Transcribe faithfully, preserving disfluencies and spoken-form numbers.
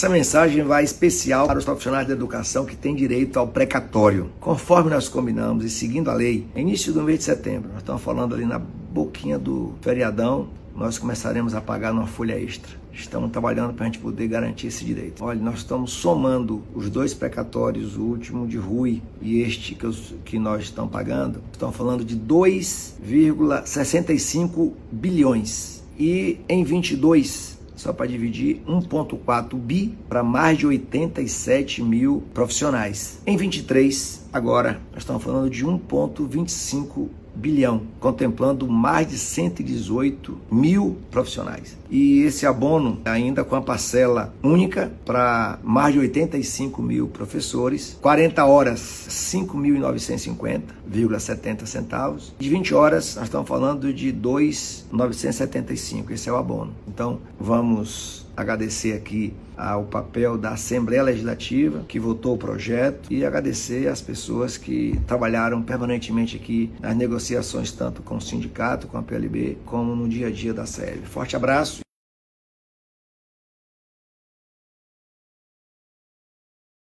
Essa mensagem vai especial para os profissionais da educação que têm direito ao precatório. Conforme nós combinamos e seguindo a lei, início do mês de setembro, nós estamos falando ali na boquinha do feriadão, nós começaremos a pagar numa folha extra. Estamos trabalhando para a gente poder garantir esse direito. Olha, nós estamos somando os dois precatórios, o último de Rui e este que, os, que nós estamos pagando. Estamos falando de dois vírgula sessenta e cinco bilhões. E em vinte e dois, só para dividir, um vírgula quatro bi para mais de oitenta e sete mil profissionais. Em vinte e três, agora, nós estamos falando de um vírgula vinte e cinco bilhão, contemplando mais de cento e dezoito mil profissionais. E esse abono ainda com a parcela única para mais de oitenta e cinco mil professores, quarenta horas, cinco mil novecentos e cinquenta vírgula setenta centavos. De vinte horas, nós estamos falando de dois mil novecentos e setenta e cinco, esse é o abono. Então, vamos agradecer aqui ao papel da Assembleia Legislativa, que votou o projeto, e agradecer às pessoas que trabalharam permanentemente aqui nas negociações, tanto com o sindicato, com a P L B, como no dia a dia da S E B. Forte abraço.